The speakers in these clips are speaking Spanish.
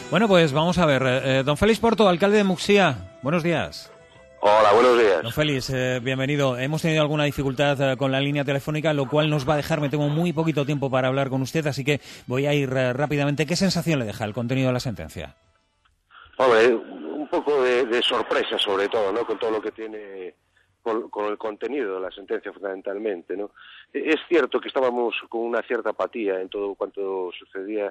Bueno, pues vamos a ver. Don Félix Porto, alcalde de Muxía, buenos días. Hola, buenos días. Don Félix, bienvenido. Hemos tenido alguna dificultad con la línea telefónica, lo cual nos va a dejar, me temo, muy poquito tiempo para hablar con usted, así que voy a ir rápidamente. ¿Qué sensación le deja el contenido de la sentencia? Hombre, un poco de sorpresa, sobre todo, ¿no? Con todo lo que tiene, con el contenido de la sentencia, fundamentalmente, ¿no? Es cierto que estábamos con una cierta apatía en todo cuanto sucedía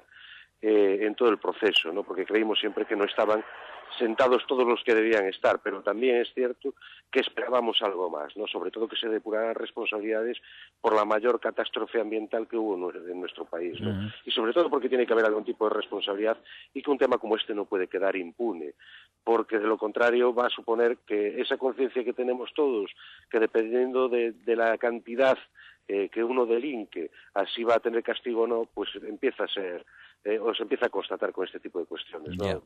en todo el proceso, ¿no? Porque creímos siempre que no estaban sentados todos los que debían estar, pero también es cierto que esperábamos algo más, ¿no? Sobre todo que se depuraran responsabilidades por la mayor catástrofe ambiental que hubo en nuestro país, ¿no? Y sobre todo porque tiene que haber algún tipo de responsabilidad y que un tema como este no puede quedar impune, porque de lo contrario va a suponer que esa conciencia que tenemos todos, que dependiendo de la cantidad que uno delinque, así va a tener castigo o no, pues empieza a ser o se empieza a constatar con este tipo de cuestiones, ¿no? Yeah.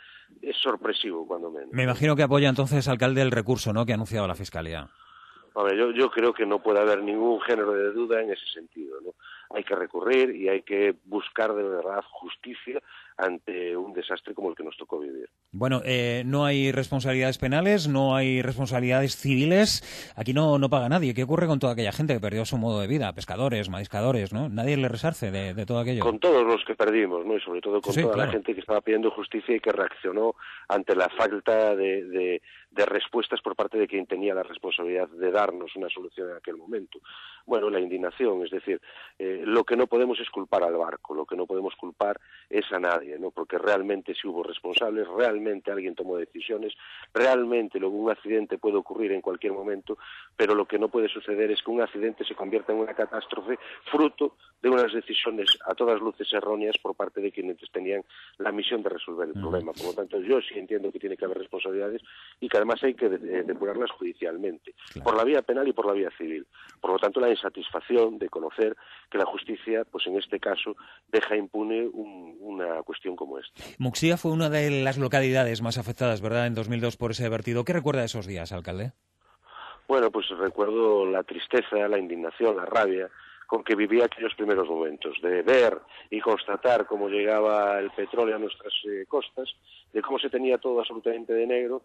Es sorpresivo, cuando menos. Me imagino que apoya entonces, alcalde, el recurso, ¿no?, que ha anunciado la Fiscalía. Hombre, yo creo que no puede haber ningún género de duda en ese sentido, ¿no? Hay que recurrir y hay que buscar de verdad justicia ante un desastre como el que nos tocó vivir. Bueno, no hay responsabilidades penales, no hay responsabilidades civiles. Aquí no paga nadie. ¿Qué ocurre con toda aquella gente que perdió su modo de vida? Pescadores, mariscadores, ¿no? Nadie le resarce de todo aquello. Con todos los que perdimos, ¿no? Y sobre todo con toda claro, la gente que estaba pidiendo justicia y que reaccionó ante la falta de respuestas por parte de quien tenía la responsabilidad de darnos una solución en aquel momento. Bueno, la indignación, es decir, lo que no podemos es culpar al barco, lo que no podemos culpar es a nadie, ¿no? Porque realmente sí hubo responsables, realmente alguien tomó decisiones, realmente un accidente puede ocurrir en cualquier momento, pero lo que no puede suceder es que un accidente se convierta en una catástrofe fruto de unas decisiones a todas luces erróneas por parte de quienes tenían la misión de resolver el problema. Por lo tanto, yo sí entiendo que tiene que haber responsabilidades y que además hay que depurarlas judicialmente, por la vía penal y por la vía civil. Por lo tanto, la insatisfacción de conocer que la justicia, pues en este caso, deja impune una cuestión como esta. Muxía fue una de las localidades más afectadas, ¿verdad?, en 2002 por ese vertido. ¿Qué recuerda de esos días, alcalde? Bueno, pues recuerdo la tristeza, la indignación, la rabia con que vivía aquellos primeros momentos, de ver y constatar cómo llegaba el petróleo a nuestras costas, de cómo se tenía todo absolutamente de negro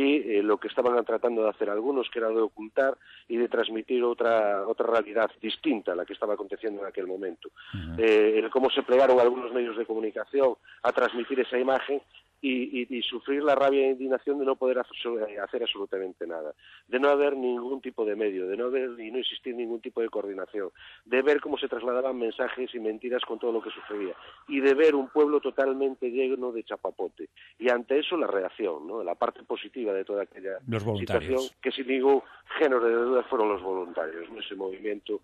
y lo que estaban tratando de hacer algunos, que era de ocultar y de transmitir otra realidad distinta a la que estaba aconteciendo en aquel momento. Cómo se plegaron algunos medios de comunicación a transmitir esa imagen y sufrir la rabia e indignación de no poder hacer absolutamente nada, de no haber ningún tipo de medio, de no haber y no existir ningún tipo de coordinación, de ver cómo se trasladaban mensajes y mentiras con todo lo que sucedía, y de ver un pueblo totalmente lleno de chapapote. Y ante eso la reacción, ¿no? La parte positiva de toda aquella situación, que sin ningún género de duda fueron los voluntarios, ¿no? Ese movimiento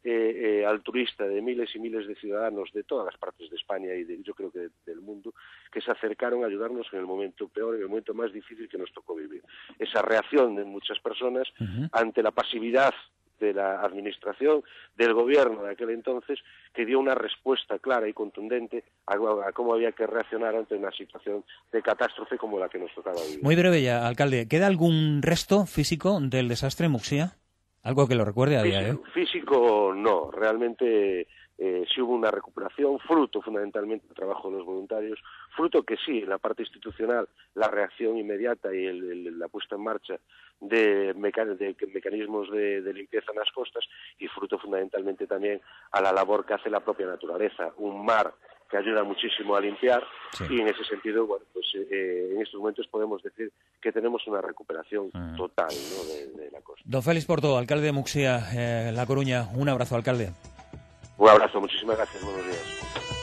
altruista de miles y miles de ciudadanos de todas las partes de España y yo creo que del mundo, que se acercaron a ayudarnos en el momento peor, en el momento más difícil que nos tocó vivir. Esa reacción de muchas personas ante la pasividad de la administración, del gobierno de aquel entonces, que dio una respuesta clara y contundente a cómo había que reaccionar ante una situación de catástrofe como la que nos tocaba vivir. Muy breve ya, alcalde. ¿Queda algún resto físico del desastre en Muxía? Algo que lo recuerde a día de hoy. Físico no, realmente sí hubo una recuperación, fruto fundamentalmente del trabajo de los voluntarios, fruto que sí, en la parte institucional, la reacción inmediata y la puesta en marcha de mecanismos de limpieza en las costas, y fruto fundamentalmente también a la labor que hace la propia naturaleza, un mar que ayuda muchísimo a limpiar, y en ese sentido, bueno, pues en estos momentos podemos decir que tenemos una recuperación total, ¿no?, de la costa. Don Félix Porto, alcalde de Muxía, La Coruña, un abrazo, alcalde. Un abrazo, muchísimas gracias, buenos días.